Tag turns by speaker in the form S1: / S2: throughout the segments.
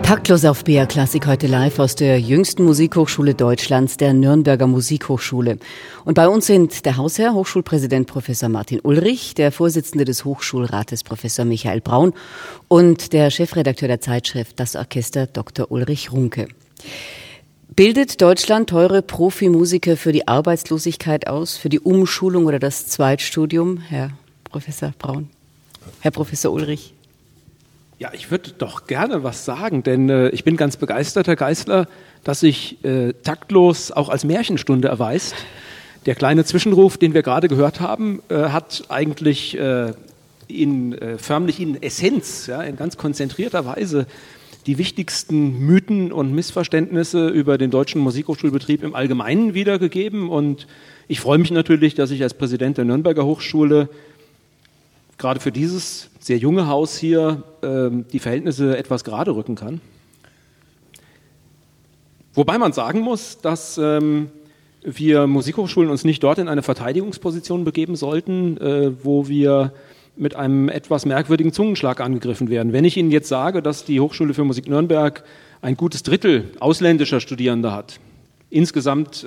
S1: Taktlos auf BR Klassik, heute live aus der jüngsten Musikhochschule Deutschlands, der Nürnberger Musikhochschule. Und bei uns sind der Hausherr, Hochschulpräsident Professor Martin Ulrich, der Vorsitzende des Hochschulrates Professor Michael Braun und der Chefredakteur der Zeitschrift Das Orchester Dr. Ulrich Runke. Bildet Deutschland teure Profimusiker für die Arbeitslosigkeit aus, für die Umschulung oder das Zweitstudium, Herr Professor Braun? Herr Professor Ulrich?
S2: Ja, ich würde doch gerne was sagen, denn ich bin ganz begeistert, Herr Geisler, dass sich taktlos auch als Märchenstunde erweist. Der kleine Zwischenruf, den wir gerade gehört haben, hat eigentlich förmlich in Essenz, ja, in ganz konzentrierter Weise die wichtigsten Mythen und Missverständnisse über den deutschen Musikhochschulbetrieb im Allgemeinen wiedergegeben. Und ich freue mich natürlich, dass ich als Präsident der Nürnberger Hochschule gerade für dieses sehr junge Haus hier die Verhältnisse etwas gerade rücken kann. Wobei man sagen muss, dass wir Musikhochschulen uns nicht dort in eine Verteidigungsposition begeben sollten, wo wir mit einem etwas merkwürdigen Zungenschlag angegriffen werden. Wenn ich Ihnen jetzt sage, dass die Hochschule für Musik Nürnberg ein gutes Drittel ausländischer Studierende hat, insgesamt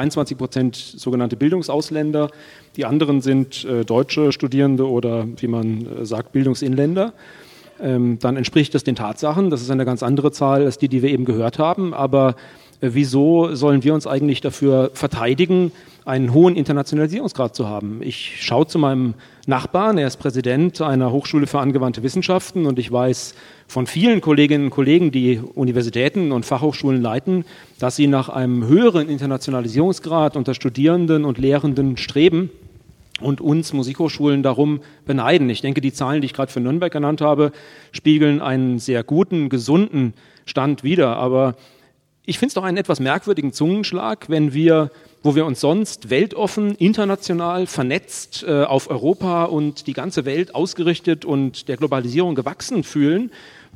S2: 23% sogenannte Bildungsausländer, die anderen sind deutsche Studierende oder, wie man sagt, Bildungsinländer, dann entspricht das den Tatsachen. Das ist eine ganz andere Zahl als die wir eben gehört haben. Aber wieso sollen wir uns eigentlich dafür verteidigen, einen hohen Internationalisierungsgrad zu haben? Ich schaue zu meinem Nachbarn, er ist Präsident einer Hochschule für angewandte Wissenschaften und ich weiß von vielen Kolleginnen und Kollegen, die Universitäten und Fachhochschulen leiten, dass sie nach einem höheren Internationalisierungsgrad unter Studierenden und Lehrenden streben und uns Musikhochschulen darum beneiden. Ich denke, die Zahlen, die ich gerade für Nürnberg genannt habe, spiegeln einen sehr guten, gesunden Stand wider. Aber ich finde es doch einen etwas merkwürdigen Zungenschlag, wo wir uns sonst weltoffen, international vernetzt auf Europa und die ganze Welt ausgerichtet und der Globalisierung gewachsen fühlen,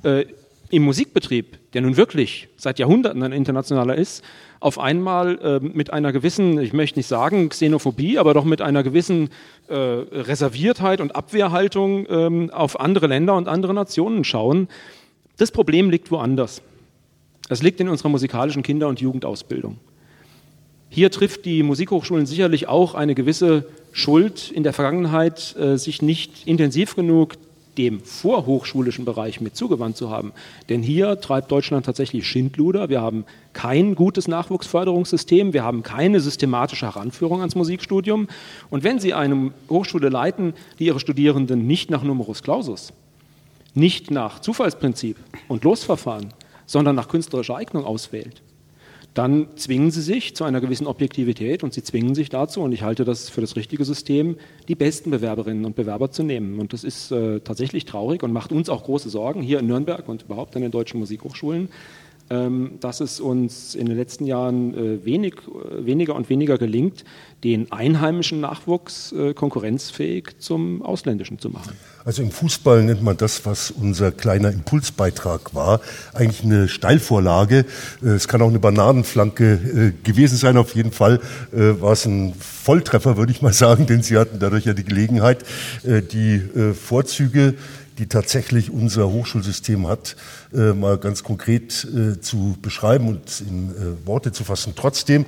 S2: im Musikbetrieb, der nun wirklich seit Jahrhunderten ein internationaler ist, auf einmal mit einer gewissen, ich möchte nicht sagen Xenophobie, aber doch mit einer gewissen Reserviertheit und Abwehrhaltung auf andere Länder und andere Nationen schauen. Das Problem liegt woanders. Es liegt in unserer musikalischen Kinder- und Jugendausbildung. Hier trifft die Musikhochschulen sicherlich auch eine gewisse Schuld in der Vergangenheit, sich nicht intensiv genug dem vorhochschulischen Bereich mit zugewandt zu haben. Denn hier treibt Deutschland tatsächlich Schindluder. Wir haben kein gutes Nachwuchsförderungssystem, wir haben keine systematische Heranführung ans Musikstudium. Und wenn Sie eine Hochschule leiten, die ihre Studierenden nicht nach Numerus Clausus, nicht nach Zufallsprinzip und Losverfahren, sondern nach künstlerischer Eignung auswählt, dann zwingen sie sich zu einer gewissen Objektivität und sie zwingen sich dazu, und ich halte das für das richtige System, die besten Bewerberinnen und Bewerber zu nehmen. Und das ist tatsächlich traurig und macht uns auch große Sorgen hier in Nürnberg und überhaupt an den deutschen Musikhochschulen, dass es uns in den letzten Jahren weniger und weniger gelingt, den einheimischen Nachwuchs konkurrenzfähig zum ausländischen zu machen.
S3: Also im Fußball nennt man das, was unser kleiner Impulsbeitrag war, eigentlich eine Steilvorlage. Es kann auch eine Bananenflanke gewesen sein. Auf jeden Fall war es ein Volltreffer, würde ich mal sagen, denn Sie hatten dadurch ja die Gelegenheit, die Vorzüge, die tatsächlich unser Hochschulsystem hat, mal ganz konkret zu beschreiben und in Worte zu fassen. Trotzdem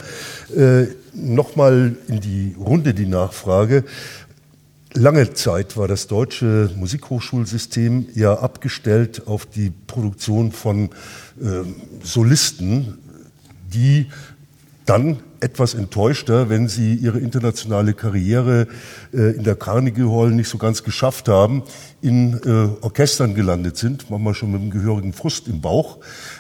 S3: nochmal in die Runde die Nachfrage. Lange Zeit war das deutsche Musikhochschulsystem ja abgestellt auf die Produktion von Solisten, die dann etwas enttäuschter, wenn sie ihre internationale Karriere in der Carnegie Hall nicht so ganz geschafft haben, in Orchestern gelandet sind, manchmal schon mit einem gehörigen Frust im Bauch.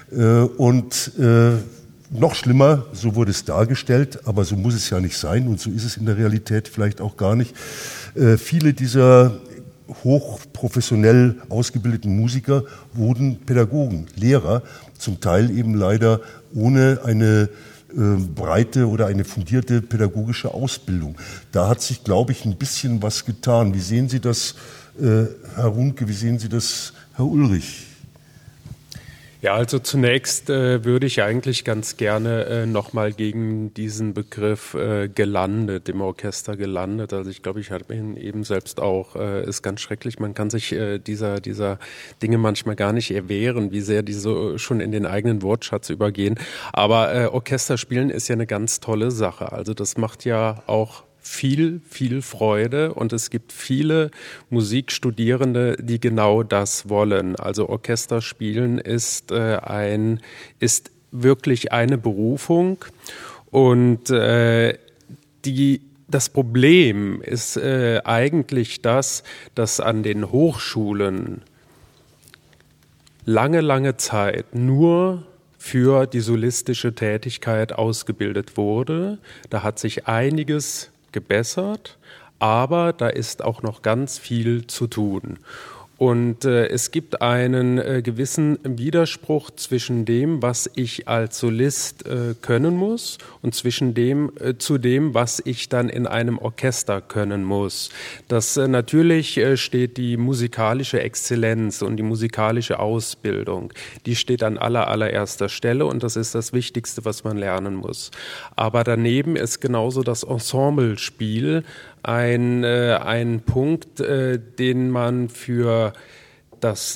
S3: Und noch schlimmer, so wurde es dargestellt, aber so muss es ja nicht sein und so ist es in der Realität vielleicht auch gar nicht. Viele dieser hochprofessionell ausgebildeten Musiker wurden Pädagogen, Lehrer, zum Teil eben leider ohne eine breite oder eine fundierte pädagogische Ausbildung. Da hat sich, glaube ich, ein bisschen was getan. Wie sehen Sie das, Herr Runke, wie sehen Sie das, Herr Ulrich?
S4: Ja, also zunächst würde ich eigentlich ganz gerne nochmal gegen diesen Begriff gelandet, im Orchester gelandet. Also ich glaube, ich habe ihn eben selbst auch, ist ganz schrecklich. Man kann sich dieser Dinge manchmal gar nicht erwehren, wie sehr die so schon in den eigenen Wortschatz übergehen. Aber Orchesterspielen ist ja eine ganz tolle Sache. Also das macht ja auch viel Freude und es gibt viele Musikstudierende, die genau das wollen. Also Orchesterspielen ist wirklich eine Berufung und das Problem ist eigentlich das, dass an den Hochschulen lange Zeit nur für die solistische Tätigkeit ausgebildet wurde. Da hat sich einiges gebessert, aber da ist auch noch ganz viel zu tun. Und es gibt einen gewissen Widerspruch zwischen dem, was ich als Solist können muss und zu dem, was ich dann in einem Orchester können muss. Das natürlich steht die musikalische Exzellenz und die musikalische Ausbildung. Die steht an allererster Stelle und das ist das Wichtigste, was man lernen muss. Aber daneben ist genauso das Ensemblespiel ein Punkt, den man für das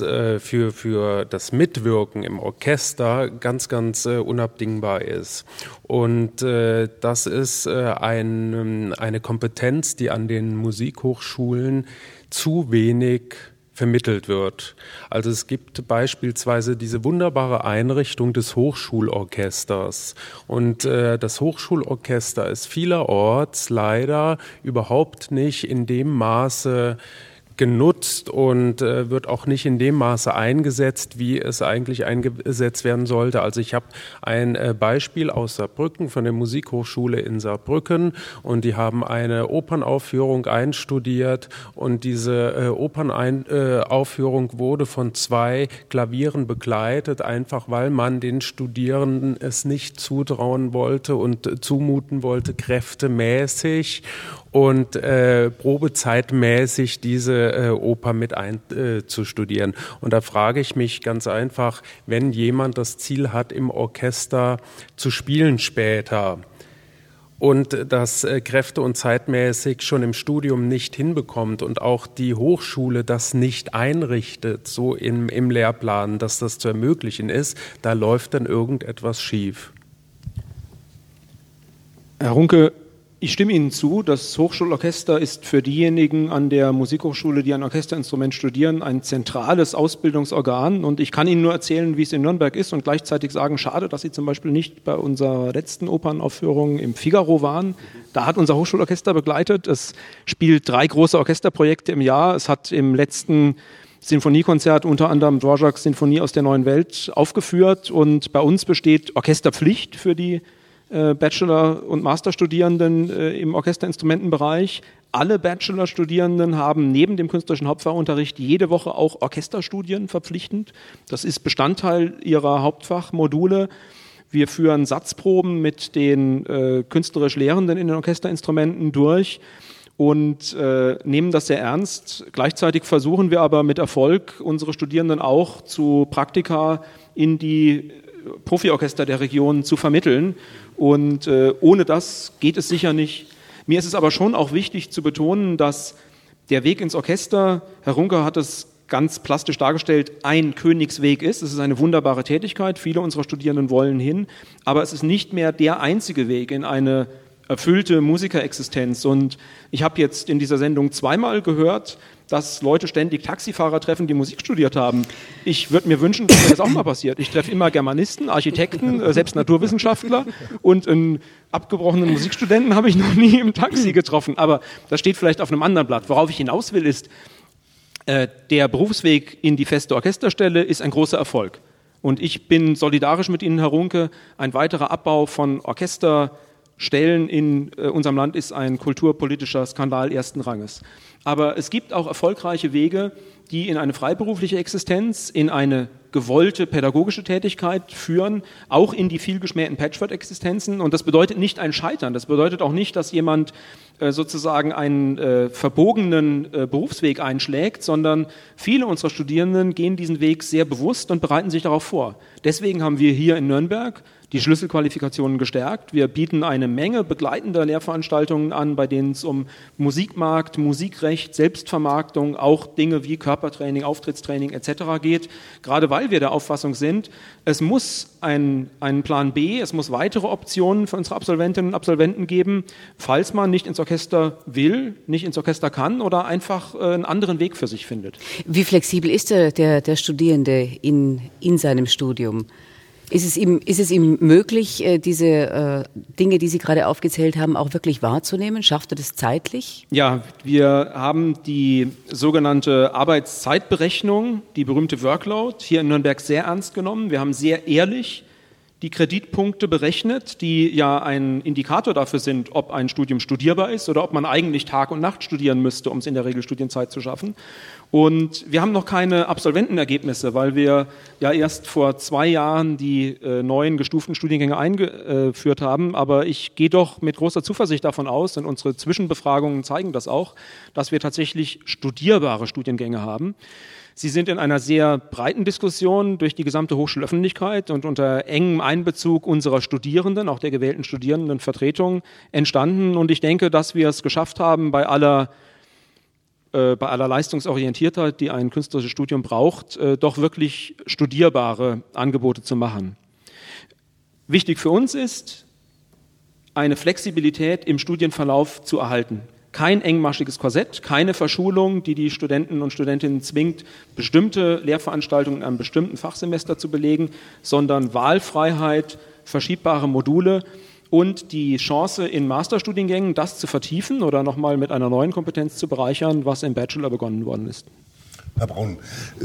S4: Mitwirken im Orchester ganz unabdingbar ist. Und das ist eine Kompetenz, die an den Musikhochschulen zu wenig vermittelt wird. Also es gibt beispielsweise diese wunderbare Einrichtung des Hochschulorchesters und das Hochschulorchester ist vielerorts leider überhaupt nicht in dem Maße genutzt und wird auch nicht in dem Maße eingesetzt, wie es eigentlich eingesetzt werden sollte. Also ich habe ein Beispiel aus Saarbrücken von der Musikhochschule in Saarbrücken und die haben eine Opernaufführung einstudiert und diese Opernaufführung wurde von 2 Klavieren begleitet, einfach weil man den Studierenden es nicht zutrauen wollte und zumuten wollte, kräftemäßig und probezeitmäßig diese Oper mit einzustudieren. Und da frage ich mich ganz einfach, wenn jemand das Ziel hat, im Orchester zu spielen später und das kräfte- und zeitmäßig schon im Studium nicht hinbekommt und auch die Hochschule das nicht einrichtet, so im Lehrplan, dass das zu ermöglichen ist, da läuft dann irgendetwas schief.
S2: Herr Runke, ich stimme Ihnen zu, das Hochschulorchester ist für diejenigen an der Musikhochschule, die ein Orchesterinstrument studieren, ein zentrales Ausbildungsorgan. Und ich kann Ihnen nur erzählen, wie es in Nürnberg ist und gleichzeitig sagen, schade, dass Sie zum Beispiel nicht bei unserer letzten Opernaufführung im Figaro waren. Da hat unser Hochschulorchester begleitet. Es spielt 3 große Orchesterprojekte im Jahr. Es hat im letzten Sinfoniekonzert unter anderem Dvořáks Sinfonie aus der Neuen Welt aufgeführt. Und bei uns besteht Orchesterpflicht für die Bachelor- und Masterstudierenden im Orchesterinstrumentenbereich. Alle Bachelorstudierenden haben neben dem künstlerischen Hauptfachunterricht jede Woche auch Orchesterstudien verpflichtend. Das ist Bestandteil ihrer Hauptfachmodule. Wir führen Satzproben mit den künstlerisch Lehrenden in den Orchesterinstrumenten durch und nehmen das sehr ernst. Gleichzeitig versuchen wir aber mit Erfolg, unsere Studierenden auch zu Praktika in die Profiorchester der Region zu vermitteln. Und ohne das geht es sicher nicht. Mir ist es aber schon auch wichtig zu betonen, dass der Weg ins Orchester, Herr Runke hat es ganz plastisch dargestellt, ein Königsweg ist. Es ist eine wunderbare Tätigkeit, viele unserer Studierenden wollen hin, aber es ist nicht mehr der einzige Weg in eine erfüllte Musikerexistenz. Und ich habe jetzt in dieser Sendung 2-mal gehört, dass Leute ständig Taxifahrer treffen, die Musik studiert haben. Ich würde mir wünschen, dass mir das auch mal passiert. Ich treffe immer Germanisten, Architekten, selbst Naturwissenschaftler und einen abgebrochenen Musikstudenten habe ich noch nie im Taxi getroffen. Aber das steht vielleicht auf einem anderen Blatt. Worauf ich hinaus will, ist, der Berufsweg in die feste Orchesterstelle ist ein großer Erfolg. Und ich bin solidarisch mit Ihnen, Herr Runke. Ein weiterer Abbau von Orchesterstellen in unserem Land ist ein kulturpolitischer Skandal ersten Ranges. Aber es gibt auch erfolgreiche Wege, die in eine freiberufliche Existenz, in eine gewollte pädagogische Tätigkeit führen, auch in die vielgeschmähten Patchwork-Existenzen. Und das bedeutet nicht ein Scheitern. Das bedeutet auch nicht, dass jemand sozusagen einen verbogenen Berufsweg einschlägt, sondern viele unserer Studierenden gehen diesen Weg sehr bewusst und bereiten sich darauf vor. Deswegen haben wir hier in Nürnberg die Schlüsselqualifikationen gestärkt. Wir bieten eine Menge begleitender Lehrveranstaltungen an, bei denen es um Musikmarkt, Musikrecht, Selbstvermarktung, auch Dinge wie Körpertraining, Auftrittstraining etc. geht. Gerade weil wir der Auffassung sind, es muss einen Plan B, es muss weitere Optionen für unsere Absolventinnen und Absolventen geben, falls man nicht ins Orchester will, nicht ins Orchester kann oder einfach einen anderen Weg für sich findet.
S1: Wie flexibel ist der Studierende in seinem Studium? Ist es ihm möglich, diese Dinge, die Sie gerade aufgezählt haben, auch wirklich wahrzunehmen? Schafft er das zeitlich?
S2: Ja, wir haben die sogenannte Arbeitszeitberechnung, die berühmte Workload, hier in Nürnberg sehr ernst genommen. Wir haben sehr ehrlich die Kreditpunkte berechnet, die ja ein Indikator dafür sind, ob ein Studium studierbar ist oder ob man eigentlich Tag und Nacht studieren müsste, um es in der Regel Studienzeit zu schaffen. Und wir haben noch keine Absolventenergebnisse, weil wir ja erst vor 2 Jahren die neuen gestuften Studiengänge eingeführt haben. Aber ich gehe doch mit großer Zuversicht davon aus, und unsere Zwischenbefragungen zeigen das auch, dass wir tatsächlich studierbare Studiengänge haben. Sie sind in einer sehr breiten Diskussion durch die gesamte Hochschulöffentlichkeit und unter engem Einbezug unserer Studierenden, auch der gewählten Studierendenvertretung, entstanden. Und ich denke, dass wir es geschafft haben, bei aller Leistungsorientiertheit, die ein künstlerisches Studium braucht, doch wirklich studierbare Angebote zu machen. Wichtig für uns ist, eine Flexibilität im Studienverlauf zu erhalten. Kein engmaschiges Korsett, keine Verschulung, die Studenten und Studentinnen zwingt, bestimmte Lehrveranstaltungen in einem bestimmten Fachsemester zu belegen, sondern Wahlfreiheit, verschiebbare Module und die Chance in Masterstudiengängen, das zu vertiefen oder nochmal mit einer neuen Kompetenz zu bereichern, was im Bachelor begonnen worden ist.
S3: Herr Braun,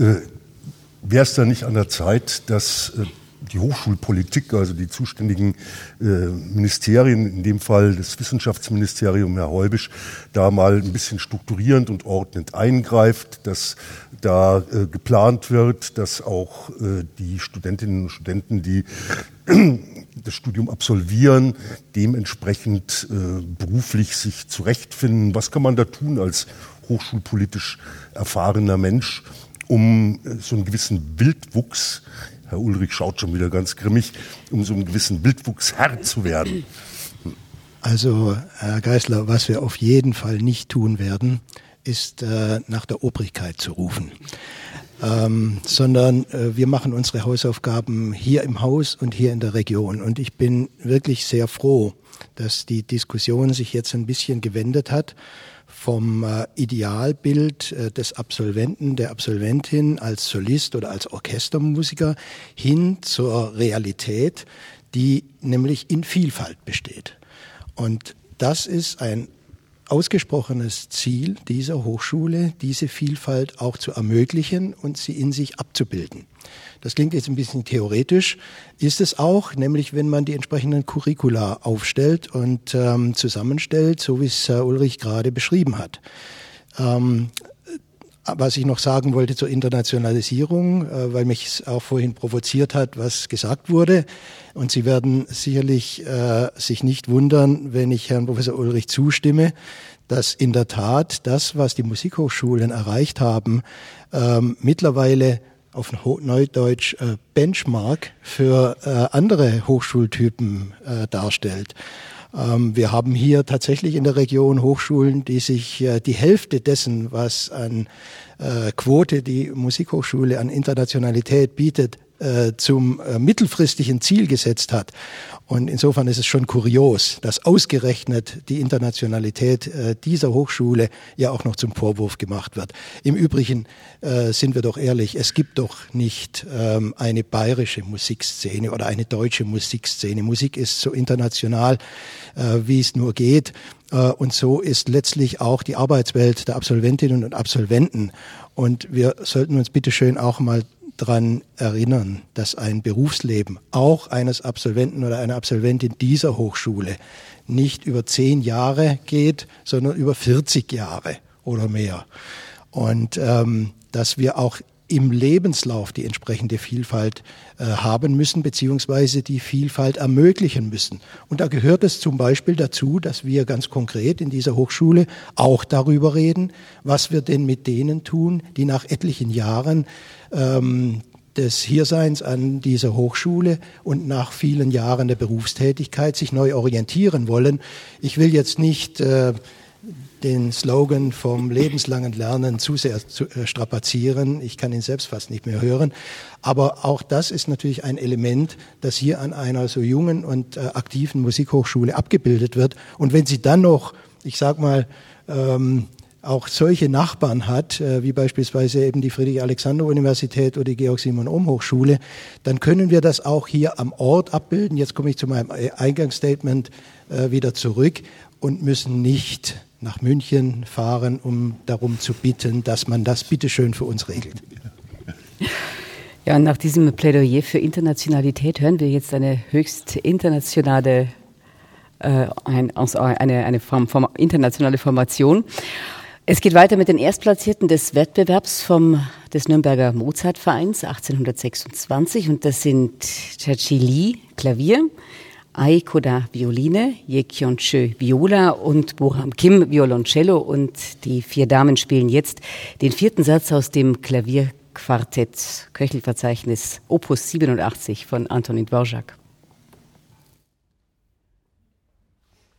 S3: wäre es da nicht an der Zeit, dass die Hochschulpolitik, also die zuständigen Ministerien, in dem Fall das Wissenschaftsministerium, Herr Heubisch, da mal ein bisschen strukturierend und ordnend eingreift, dass da geplant wird, dass auch die Studentinnen und Studenten, die das Studium absolvieren, dementsprechend beruflich sich zurechtfinden. Was kann man da tun als hochschulpolitisch erfahrener Mensch, um so einen gewissen Wildwuchs, Herr Ulrich schaut schon wieder ganz grimmig, um so einen gewissen Wildwuchs Herr zu werden?
S5: Also, Herr Geisler, was wir auf jeden Fall nicht tun werden, ist nach der Obrigkeit zu rufen. Sondern wir machen unsere Hausaufgaben hier im Haus und hier in der Region. Und ich bin wirklich sehr froh, dass die Diskussion sich jetzt ein bisschen gewendet hat vom Idealbild des Absolventen, der Absolventin als Solist oder als Orchestermusiker hin zur Realität, die nämlich in Vielfalt besteht. Und das ist ein ausgesprochenes Ziel dieser Hochschule, diese Vielfalt auch zu ermöglichen und sie in sich abzubilden. Das klingt jetzt ein bisschen theoretisch, ist es auch, nämlich wenn man die entsprechenden Curricula aufstellt und zusammenstellt, so wie es Herr Ulrich gerade beschrieben hat. Was ich noch sagen wollte zur Internationalisierung, weil mich es auch vorhin provoziert hat, was gesagt wurde. Und Sie werden sicherlich sich nicht wundern, wenn ich Herrn Professor Ulrich zustimme, dass in der Tat das, was die Musikhochschulen erreicht haben, mittlerweile auf Neudeutsch Benchmark für andere Hochschultypen darstellt. Wir haben hier tatsächlich in der Region Hochschulen, die sich die Hälfte dessen, was an Quote die Musikhochschule an Internationalität bietet, zum mittelfristigen Ziel gesetzt hat. Und insofern ist es schon kurios, dass ausgerechnet die Internationalität dieser Hochschule ja auch noch zum Vorwurf gemacht wird. Im Übrigen sind wir doch ehrlich, es gibt doch nicht eine bayerische Musikszene oder eine deutsche Musikszene. Musik ist so international, wie es nur geht. Und so ist letztlich auch die Arbeitswelt der Absolventinnen und Absolventen. Und wir sollten uns bitte schön auch mal dran erinnern, dass ein Berufsleben auch eines Absolventen oder einer Absolventin dieser Hochschule nicht über 10 Jahre geht, sondern über 40 Jahre oder mehr. Und dass wir auch im Lebenslauf die entsprechende Vielfalt haben müssen, beziehungsweise die Vielfalt ermöglichen müssen. Und da gehört es zum Beispiel dazu, dass wir ganz konkret in dieser Hochschule auch darüber reden, was wir denn mit denen tun, die nach etlichen Jahren des Hierseins an dieser Hochschule und nach vielen Jahren der Berufstätigkeit sich neu orientieren wollen. Ich will jetzt nicht den Slogan vom lebenslangen Lernen zu sehr strapazieren. Ich kann ihn selbst fast nicht mehr hören. Aber auch das ist natürlich ein Element, das hier an einer so jungen und aktiven Musikhochschule abgebildet wird. Und wenn sie dann noch, ich sag mal, auch solche Nachbarn hat, wie beispielsweise eben die Friedrich-Alexander-Universität oder die Georg-Simon-Ohm-Hochschule, dann können wir das auch hier am Ort abbilden. Jetzt komme ich zu meinem Eingangsstatement wieder zurück und müssen nicht nach München fahren, um darum zu bitten, dass man das bitteschön für uns regelt.
S1: Ja, nach diesem Plädoyer für Internationalität hören wir jetzt eine höchst internationale, eine internationale Formation. Es geht weiter mit den Erstplatzierten des Wettbewerbs des Nürnberger Mozartvereins 1826 und das sind Chachi Li, Klavier, Ai Koda, Violine, Ye Kyonchö, Viola und Boram Kim, Violoncello, und die 4 Damen spielen jetzt den 4. Satz aus dem Klavierquartett Köchelverzeichnis Opus 87 von Antonin Dvorak.